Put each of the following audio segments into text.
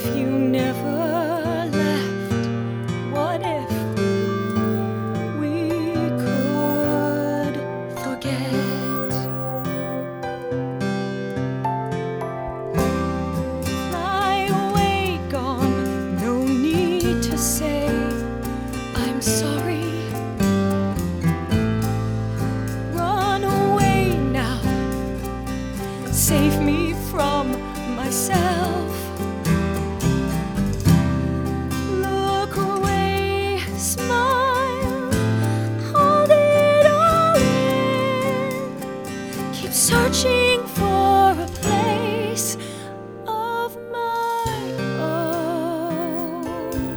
if you never left? What if we could forget? Fly away, gone, no need to say I'm sorry. Run away now, save me from myself. Look away, smile, hold it all in. Keep searching for a place of my own.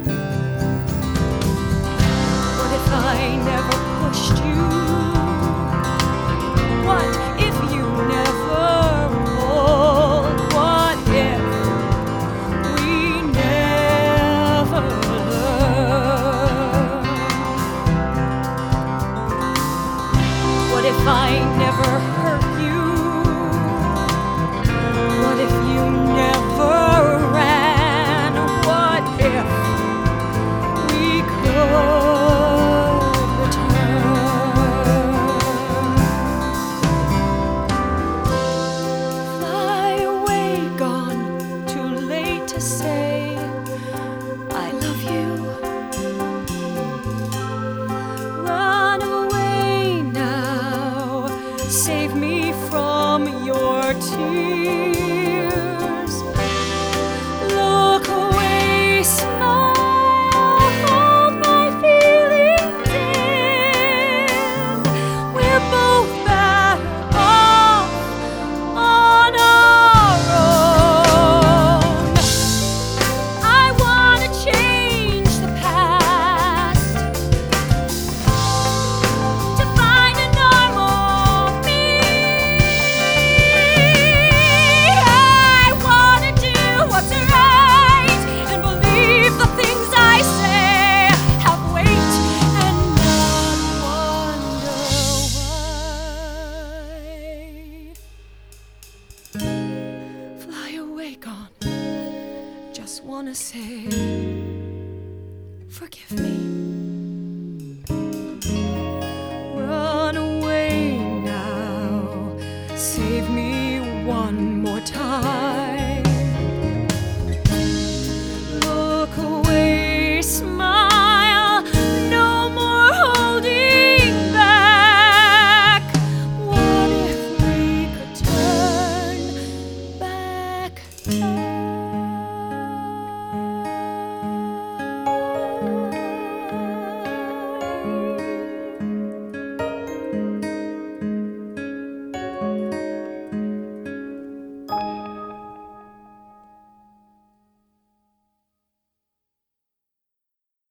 What if I never pushed you? What if you never pulled? What if we never learned? What if I never hurt you? What if you never ran? What if we could return? Fly away, gone, too late to say I love you. Run away now, save me from your tears. Look away, smile, hold my feelings in. We're both better off on our own. I wanna change the past to find a normal me. I wanna do what's right and believe the things I say have weight and not wonder why. Fly away, gone, just wanna say forgive me. Run away now, save me one more time.